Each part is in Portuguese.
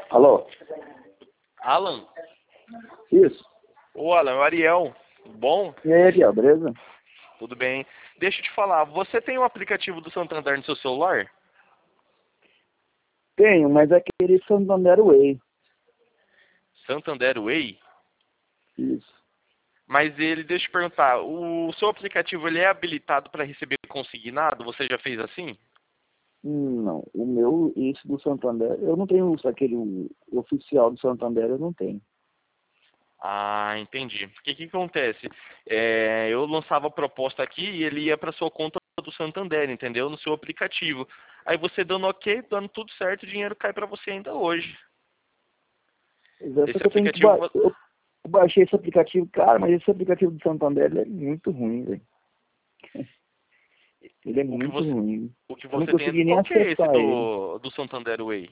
Alô? Alan? Isso. Ô, Alan, é o Ariel. Tudo bom? E aí, Ariel, beleza? Tudo bem. Deixa eu te falar, você tem o aplicativo do Santander no seu celular? Tenho, mas é aquele Santander Way. Santander Way? Isso. Mas ele, deixa eu te perguntar, o seu aplicativo ele é habilitado para receber consignado? Você já fez assim? Não, o meu, esse do Santander, eu não tenho aquele oficial do Santander, eu não tenho. Ah, entendi. Porque o que acontece? Eu lançava a proposta aqui e ele ia para sua conta do Santander, entendeu? No seu aplicativo. Aí você dando ok, dando tudo certo, o dinheiro cai para você ainda hoje. Só Esse que eu tenho que aplicativo, eu baixei esse aplicativo, cara, mas esse aplicativo do Santander ele é muito ruim, velho. Ele é o que muito você, ruim. o que Eu não você tem, consegui nem qual que é esse acessar ele. do Santander Way?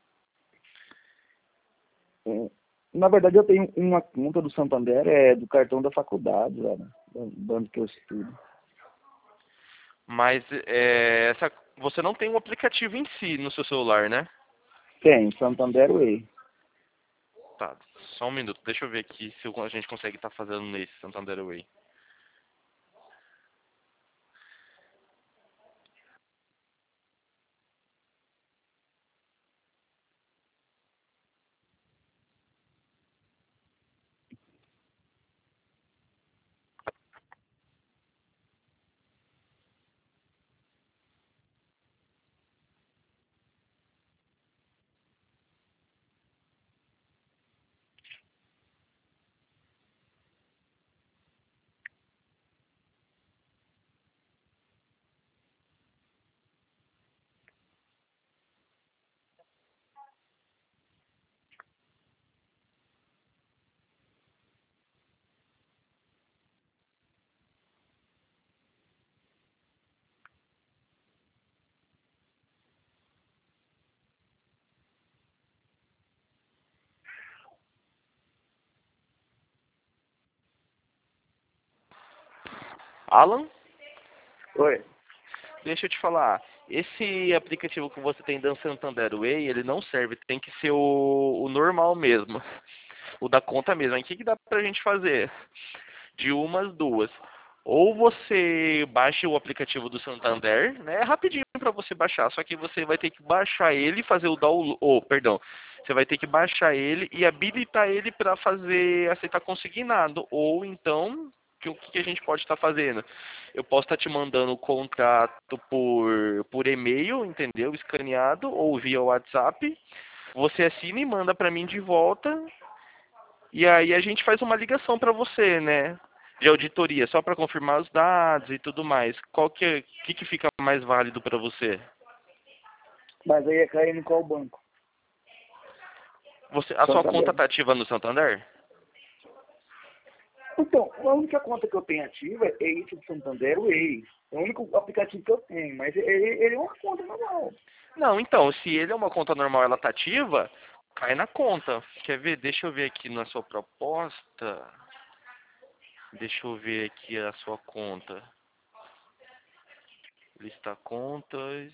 É, na verdade, eu tenho uma conta do Santander, do cartão da faculdade, velho, da onde que eu estudo. Mas você não tem um aplicativo em si no seu celular, né? Tem, Santander Way. Tá, só um minuto. Deixa eu ver aqui se a gente consegue estar fazendo nesse Santander Way. Alan? Oi. Deixa eu te falar, esse aplicativo que você tem da Santander Way, ele não serve, tem que ser o normal mesmo, o da conta mesmo. Aí o que dá pra gente fazer? De umas duas. Ou você baixa o aplicativo do Santander, né? É rapidinho pra você baixar, só que você vai ter que baixar ele e fazer o download, perdão, você vai ter que baixar ele e habilitar ele para fazer aceitar consignado, ou então o que a gente pode estar fazendo? Eu posso estar te mandando o contrato por e-mail, entendeu? Escaneado ou via WhatsApp. Você assina e manda para mim de volta. E aí a gente faz uma ligação para você, né? De auditoria, só para confirmar os dados e tudo mais. Que fica mais válido para você? Mas aí é cair em qual banco? A sua conta Santander. está ativa no Santander? Então, a única conta que eu tenho ativa é esse do Santander Way. É o único aplicativo que eu tenho, mas ele é uma conta normal. Não, então, se ele é uma conta normal, ela tá ativa, cai na conta. Quer ver? Deixa eu ver aqui na sua proposta. Deixa eu ver aqui a sua conta. Lista contas.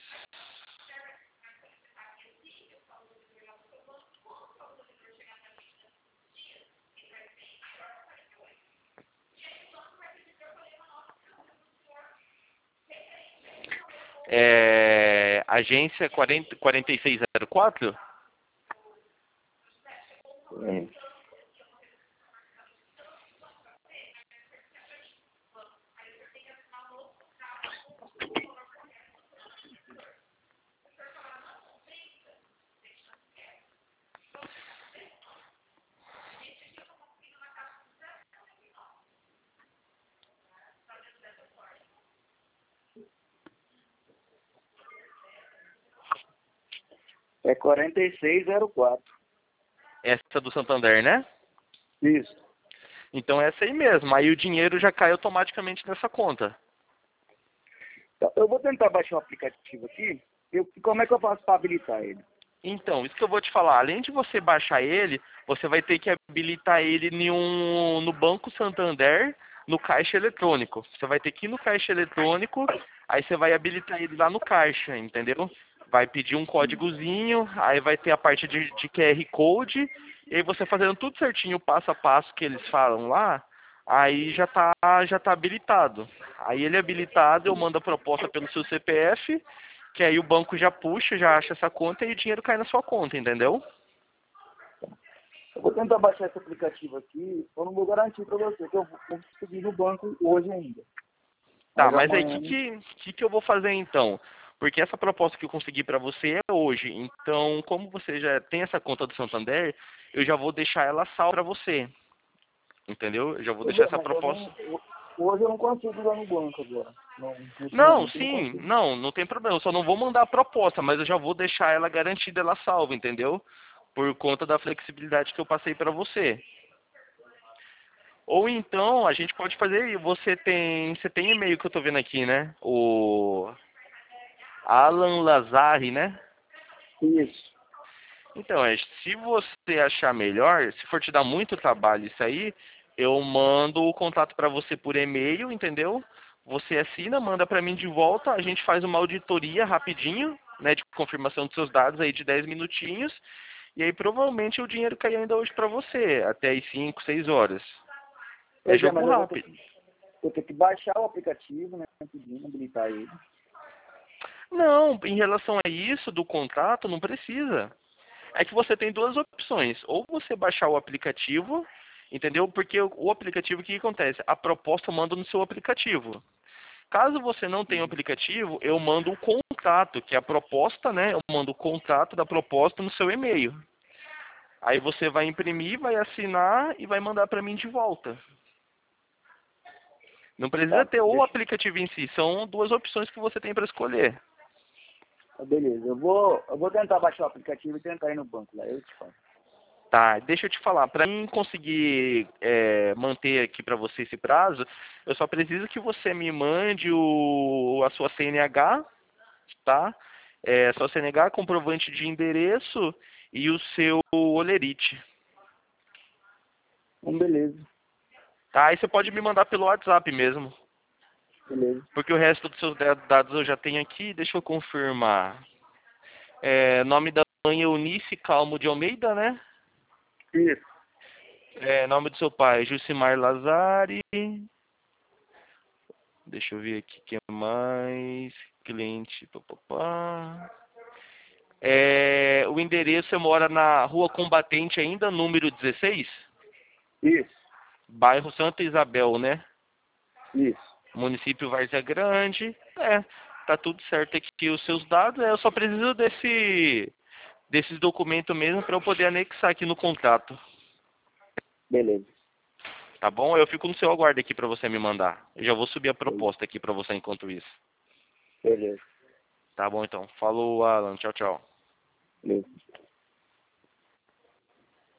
Agência 4604? É. É 4604. Essa do Santander, né? Isso. Então é essa aí mesmo. Aí o dinheiro já cai automaticamente nessa conta. Eu vou tentar baixar o aplicativo aqui. Como é que eu faço para habilitar ele? Então, isso que eu vou te falar. Além de você baixar ele, você vai ter que habilitar ele no Banco Santander, no caixa eletrônico. Você vai ter que ir no caixa eletrônico, aí você vai habilitar ele lá no caixa, entendeu? vai pedir um códigozinho, aí vai ter a parte de QR Code, e aí você fazendo tudo certinho, passo a passo que eles falam lá, aí já tá habilitado. Aí ele é habilitado, eu mando a proposta pelo seu CPF, que aí o banco já puxa, já acha essa conta e o dinheiro cai na sua conta, entendeu? Eu vou tentar baixar esse aplicativo aqui, eu não vou garantir para você que eu vou conseguir no banco hoje ainda. Tá, Mas mas aí amanhã... que eu vou fazer então? Porque essa proposta que eu consegui para você é hoje. Então, como você já tem essa conta do Santander, eu já vou deixar ela salva para você. Entendeu? Eu já vou Pois deixar é, essa mas eu proposta. não, hoje eu não consigo ir lá no banco agora. Não, nesse Não, momento eu não sim, consigo. não tem problema. Eu só não vou mandar a proposta, mas eu já vou deixar ela garantida, ela salva, entendeu? Por conta da flexibilidade que eu passei para você. Ou então, a gente pode fazer, você tem e-mail que eu tô vendo aqui, né? O Alan Lazari, né? Isso. Então, se você achar melhor, se for te dar muito trabalho isso aí, eu mando o contato para você por e-mail, entendeu? Você assina, manda para mim de volta, a gente faz uma auditoria rapidinho, né, de confirmação dos seus dados aí de 10 minutinhos, e aí provavelmente o dinheiro cai ainda hoje para você, até as 5, 6 horas. É Pois é, jogo mas eu rápido. vou ter que baixar o aplicativo, né? Pedindo, habilitar ele. Não, em relação a isso do contrato, não precisa. É que você tem duas opções. Ou você baixar o aplicativo, entendeu? Porque o aplicativo, o que acontece? A proposta eu mando no seu aplicativo. Caso você não tenha o aplicativo, eu mando o contrato, que é a proposta, né? Eu mando o contrato da proposta no seu e-mail. Aí você vai imprimir, vai assinar e vai mandar para mim de volta. Não precisa Tá, ter o deixa. aplicativo em si, são duas opções que você tem para escolher. Tá, beleza. Eu vou tentar baixar o aplicativo e tentar ir no banco lá. Eu te falo. Tá, deixa eu te falar, para mim conseguir manter aqui para você esse prazo, eu só preciso que você me mande a sua CNH, tá? Sua CNH, comprovante de endereço e o seu olerite, Então, beleza. tá? Aí você pode me mandar pelo WhatsApp mesmo, Beleza. porque o resto dos seus dados eu já tenho aqui, deixa eu confirmar. Nome da mãe Eunice Calmo de Almeida, né? Isso. Nome do seu pai, Jucimar Lazari. Deixa eu ver aqui o que mais. Cliente. Papapá. O endereço você mora na Rua Combatente ainda, número 16? Isso. Bairro Santa Isabel, né? Isso. Município Várzea Grande. Tá tudo certo aqui os seus dados. Eu só preciso desses documentos mesmo para eu poder anexar aqui no contrato. Beleza. Tá bom? Eu fico no seu aguardo aqui para você me mandar. Eu já vou subir a proposta aqui para você enquanto isso. Beleza. Tá bom então. Falou, Alan. Tchau, tchau. Beleza.